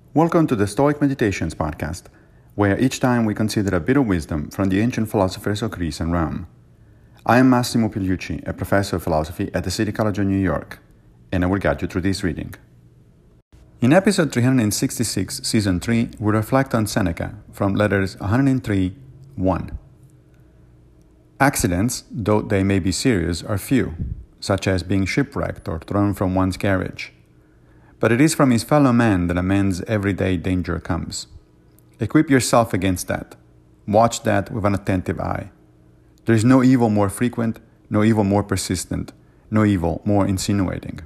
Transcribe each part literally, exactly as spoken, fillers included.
Welcome to the Stoic Meditations podcast, where each time we consider a bit of wisdom from the ancient philosophers of Greece and Rome. I am Massimo Pigliucci, a professor of philosophy at the City College of New York, and I will guide you through this reading. In episode three hundred sixty-six, season three, we reflect on Seneca from letters one hundred three, one. Accidents, though they may be serious, are few, such as being shipwrecked or thrown from one's carriage. But it is from his fellow man that a man's everyday danger comes. Equip yourself against that. Watch that with an attentive eye. There is no evil more frequent, no evil more persistent, no evil more insinuating.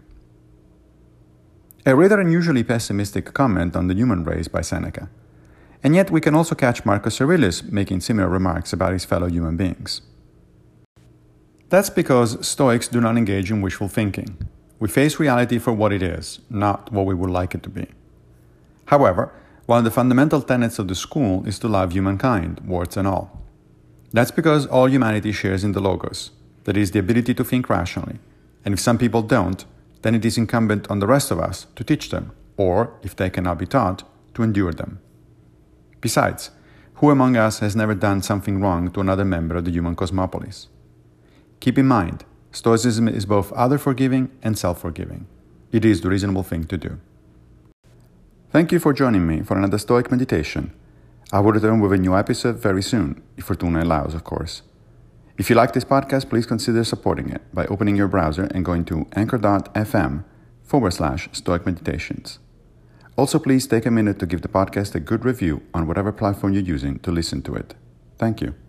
A rather unusually pessimistic comment on the human race by Seneca. And yet we can also catch Marcus Aurelius making similar remarks about his fellow human beings. That's because Stoics do not engage in wishful thinking. We face reality for what it is, not what we would like it to be. However, one of the fundamental tenets of the school is to love humankind, warts and all. That's because all humanity shares in the logos, that is, the ability to think rationally, and if some people don't, then it is incumbent on the rest of us to teach them, or, if they cannot be taught, to endure them. Besides, who among us has never done something wrong to another member of the human cosmopolis? Keep in mind, Stoicism is both other-forgiving and self-forgiving. It is the reasonable thing to do. Thank you for joining me for another Stoic meditation. I will return with a new episode very soon, if Fortuna allows, of course. If you like this podcast, please consider supporting it by opening your browser and going to anchor.fm forward slash Stoic Meditations. Also, please take a minute to give the podcast a good review on whatever platform you're using to listen to it. Thank you.